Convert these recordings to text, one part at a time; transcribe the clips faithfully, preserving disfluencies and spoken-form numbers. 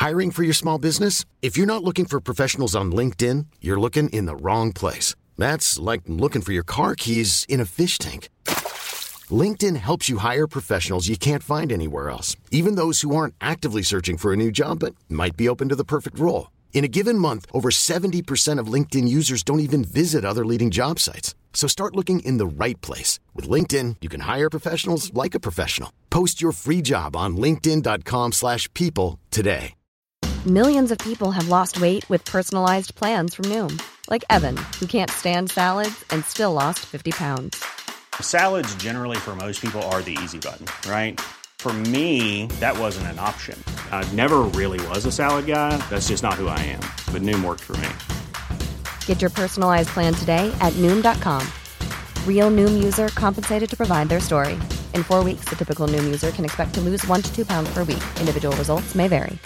Hiring for your small business? If you're not looking for professionals on LinkedIn, you're looking in the wrong place. That's like looking for your car keys in a fish tank. LinkedIn helps you hire professionals you can't find anywhere else, even those who aren't actively searching for a new job but might be open to the perfect role. In a given month, over seventy percent of LinkedIn users don't even visit other leading job sites. So start looking in the right place. With LinkedIn, you can hire professionals like a professional. Post your free job on linkedin dot com slash people today. Millions of people have lost weight with personalized plans from Noom. Like Evan, who can't stand salads and still lost fifty pounds. Salads generally for most people are the easy button, right? For me, that wasn't an option. I never really was a salad guy. That's just not who I am. But Noom worked for me. Get your personalized plan today at noom dot com. Real Noom user compensated to provide their story. In four weeks, the typical Noom user can expect to lose one to two pounds per week. Individual results may vary.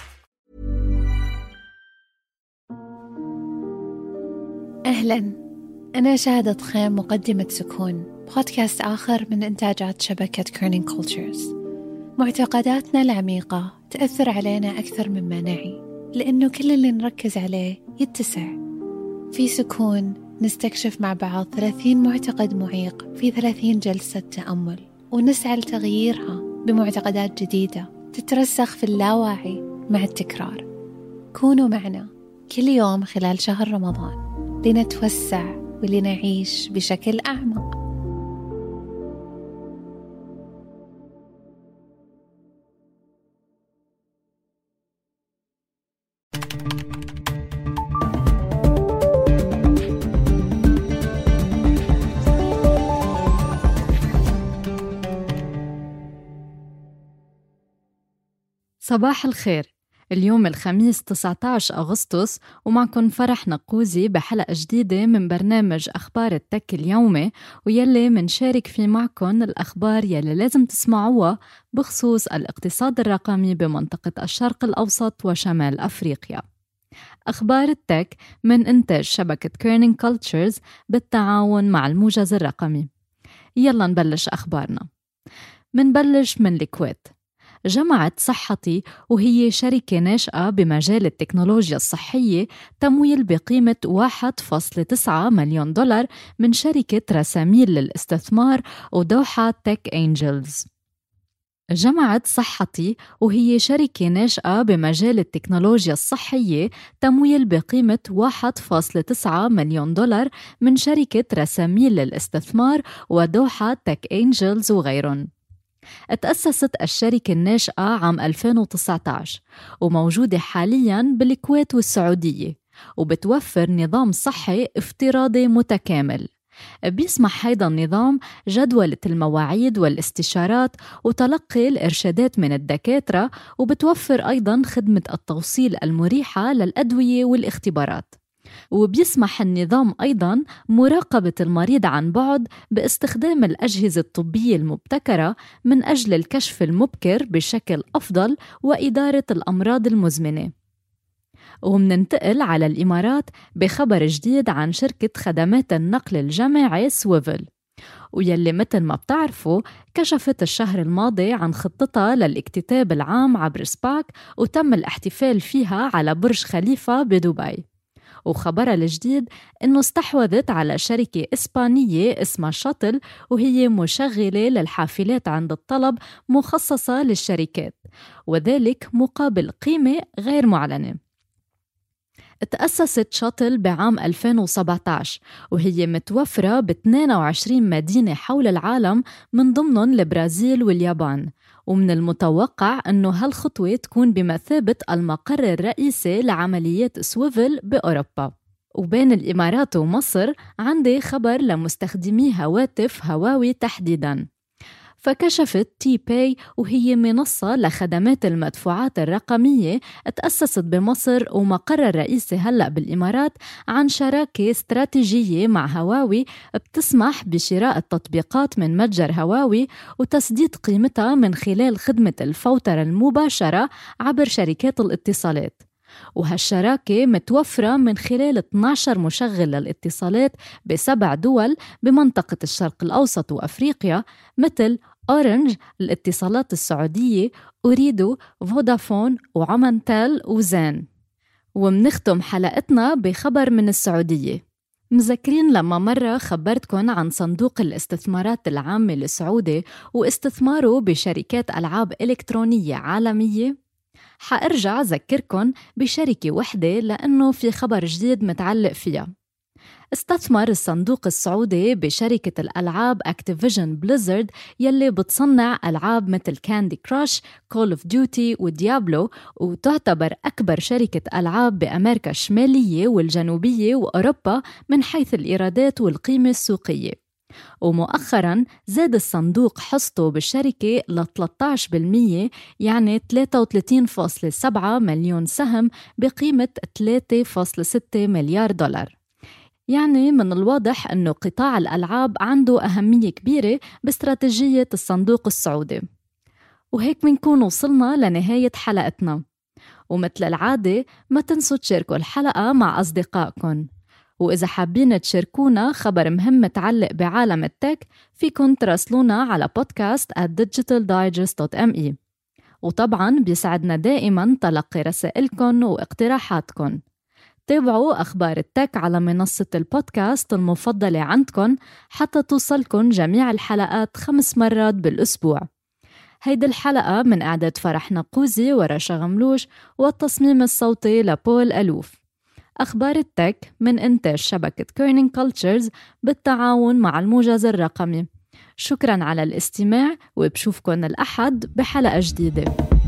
أهلاً، أنا شاهدة خيم مقدمة سكون، بودكاست آخر من إنتاجات شبكة كيرنينج كولتشرز. معتقداتنا العميقة تأثر علينا أكثر مما نعي، لأنه كل اللي نركز عليه يتسع. في سكون نستكشف مع بعض ثلاثين معتقد معيق في ثلاثين جلسة تأمل، ونسعى لتغييرها بمعتقدات جديدة تترسخ في اللاواعي مع التكرار. كونوا معنا كل يوم خلال شهر رمضان لنتوسع ولنعيش بشكل أعمق. صباح الخير. اليوم الخميس تسعة عشر أغسطس، ومعكم فرح نقوزي بحلقة جديدة من برنامج أخبار التك اليومي، ويلي منشارك فيه معكم الأخبار يلي لازم تسمعوها بخصوص الاقتصاد الرقمي بمنطقة الشرق الأوسط وشمال أفريقيا. أخبار التك من إنتاج شبكة كيرنينج كولتشرز بالتعاون مع الموجز الرقمي. يلا نبلش أخبارنا. منبلش من الكويت. جمعت صحتي، وهي شركة ناشئة بمجال التكنولوجيا الصحية، تمويل بقيمة واحد فاصلة تسعة مليون دولار من شركة رساميل للاستثمار ودوحة تك أنجلز. جمعت صحتي، وهي شركة ناشئة بمجال التكنولوجيا الصحية، تمويل بقيمة واحد فاصلة تسعة مليون دولار من شركة رساميل للاستثمار ودوحة تك أنجلز وغيرهم. تأسست الشركة الناشئة عام ألفين وتسعة عشر، وموجودة حالياً بالكويت والسعودية، وبتوفر نظام صحي افتراضي متكامل. بيسمح هيدا النظام جدولة المواعيد والاستشارات وتلقي الإرشادات من الدكاترة، وبتوفر أيضاً خدمة التوصيل المريحة للأدوية والاختبارات. وبيسمح النظام أيضاً مراقبة المريض عن بعد باستخدام الأجهزة الطبية المبتكرة من أجل الكشف المبكر بشكل أفضل وإدارة الأمراض المزمنة. ومننتقل على الإمارات بخبر جديد عن شركة خدمات النقل الجماعي سويفل، ويلي مثل ما بتعرفوا كشفت الشهر الماضي عن خطتها للاكتتاب العام عبر سباك، وتم الاحتفال فيها على برج خليفة بدبي. وخبرها الجديد إنه استحوذت على شركة إسبانية اسمها شاتل، وهي مشغلة للحافلات عند الطلب مخصصة للشركات، وذلك مقابل قيمة غير معلنة. تأسست شاتل بعام ألفين وسبعة عشر، وهي متوفرة ب اثنين وعشرين مدينة حول العالم من ضمنهم البرازيل واليابان. ومن المتوقع أنه هالخطوة تكون بمثابة المقر الرئيسي لعمليات سويفل بأوروبا. وبين الإمارات ومصر عندي خبر لمستخدمي هواتف هواوي تحديداً. فكشفت تي باي، وهي منصة لخدمات المدفوعات الرقمية تأسست بمصر ومقر الرئيسي هلأ بالإمارات، عن شراكة استراتيجية مع هواوي بتسمح بشراء التطبيقات من متجر هواوي وتسديد قيمتها من خلال خدمة الفوترة المباشرة عبر شركات الاتصالات. وهالشراكة متوفرة من خلال اثني عشر مشغل للاتصالات بسبع دول بمنطقة الشرق الأوسط وأفريقيا، مثل أورنج الاتصالات السعودية، أوريدو، فودافون، وعمانتال وزين. ومنختم حلقتنا بخبر من السعودية. مذكرين لما مرة خبرتكن عن صندوق الاستثمارات العامة السعودي واستثماره بشركات ألعاب إلكترونية عالمية؟ حأرجع أذكركن بشركة وحدة لأنه في خبر جديد متعلق فيها. استثمر الصندوق السعودي بشركة الألعاب أكتيفيجن بليزرد يلي بتصنع ألعاب مثل كاندي كراش، كول اوف ديوتي وديابلو، وتعتبر أكبر شركة ألعاب بأمريكا الشمالية والجنوبية وأوروبا من حيث الإيرادات والقيمة السوقية. ومؤخراً زاد الصندوق حصته بالشركة ل ثلاثة عشر بالمية، يعني ثلاثة وثلاثين فاصلة سبعة مليون سهم بقيمة ثلاثة فاصلة ستة مليار دولار. يعني من الواضح أنه قطاع الألعاب عنده أهمية كبيرة باستراتيجية الصندوق السعودي. وهيك منكون وصلنا لنهاية حلقتنا، ومثل العادة ما تنسوا تشاركوا الحلقة مع أصدقائكم. وإذا حابين تشاركونا خبر مهم متعلق بعالم التك فيكن تراسلونا على بودكاست at digital digest dot m e. وطبعاً بيسعدنا دائماً تلقي رسائلكم واقتراحاتكم. تابعوا أخبار التك على منصة البودكاست المفضلة عندكم حتى توصلكن جميع الحلقات خمس مرات بالأسبوع. هيدي الحلقة من إعداد فرح نقوزي ورشا غملوش، والتصميم الصوتي لبول ألوف. أخبار التك من إنتاج شبكة كورنينج كولتشرز بالتعاون مع الموجز الرقمي. شكراً على الاستماع، وبشوفكن الأحد بحلقة جديدة.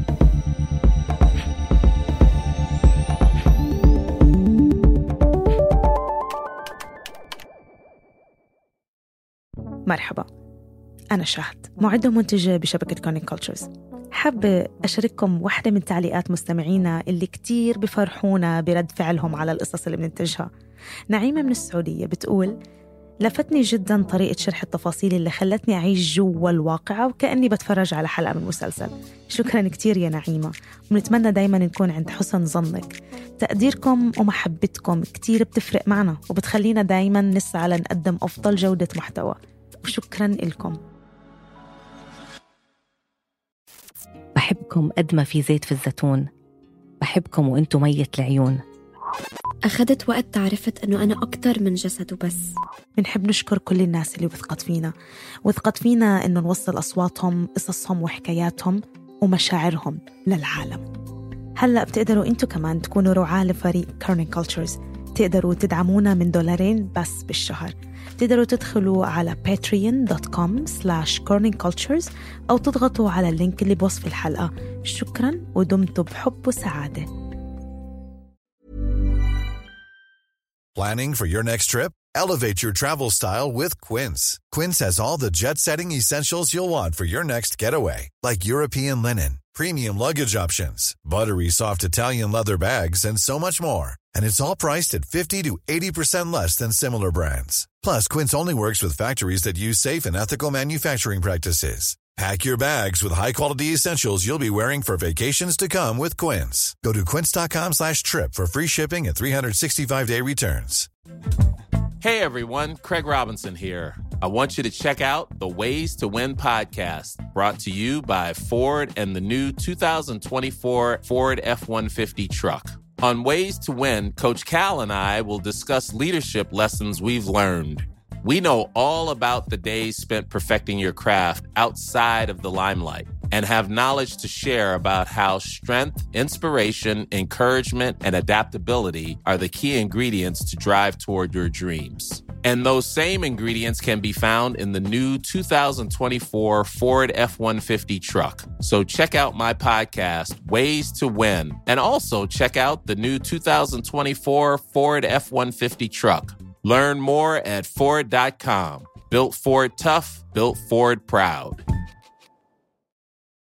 مرحبا، أنا شهد، معدة ومنتجة بشبكة كورنينج كولتشرز. حابة أشارككم واحدة من تعليقات مستمعينا اللي كتير بفرحونا برد فعلهم على القصص اللي بننتجها. نعيمة من السعودية بتقول: لفتني جدا طريقة شرح التفاصيل اللي خلتني أعيش جوا الواقعة وكأني بتفرج على حلقة من مسلسل. شكرا كتير يا نعيمة، ونتمنى دايما نكون عند حسن ظنك. تقديركم ومحبتكم كتير بتفرق معنا وبتخلينا دايما نسعى لنقدم أفضل جودة محتوى، وشكرا لكم. بحبكم قد ما في زيت في الزيتون، بحبكم وانتو مية العيون. أخذت وقت تعرفت أنه أنا أكتر من جسد وبس. بنحب نشكر كل الناس اللي وثقت فينا وثقت فينا أنه نوصل أصواتهم، قصصهم وحكاياتهم ومشاعرهم للعالم. هلأ بتقدروا انتو كمان تكونوا رعاة لفريق كورنينج كولتشرز. تقدروا تدعمونا من دولارين بس بالشهر. تقدروا تدخلوا على patreon dot com slash corning cultures أو تضغطوا على اللينك اللي بوصف الحلقة. شكراً ودمتم بحب وسعادة. Planning for your next trip? Elevate your travel style with Quince. Quince has all the jet-setting essentials you'll want for your next getaway, like European linen, premium luggage options, buttery soft Italian leather bags, and so much more. And it's all priced at fifty to eighty percent less than similar brands. Plus, Quince only works with factories that use safe and ethical manufacturing practices. Pack your bags with high-quality essentials you'll be wearing for vacations to come with Quince. Go to quince dot com slash trip for free shipping and three sixty-five day returns. Hey everyone, Craig Robinson here. I want you to check out the Ways to Win podcast, brought to you by Ford and the new two thousand twenty-four Ford F one fifty truck. On Ways to Win, Coach Cal and I will discuss leadership lessons we've learned. We know all about the days spent perfecting your craft outside of the limelight and have knowledge to share about how strength, inspiration, encouragement, and adaptability are the key ingredients to drive toward your dreams. And those same ingredients can be found in the new two thousand twenty-four Ford F one fifty truck. So check out my podcast, Ways to Win, and also check out the new two thousand twenty-four Ford F one fifty truck. Learn more at Ford dot com. Built Ford tough, built Ford proud.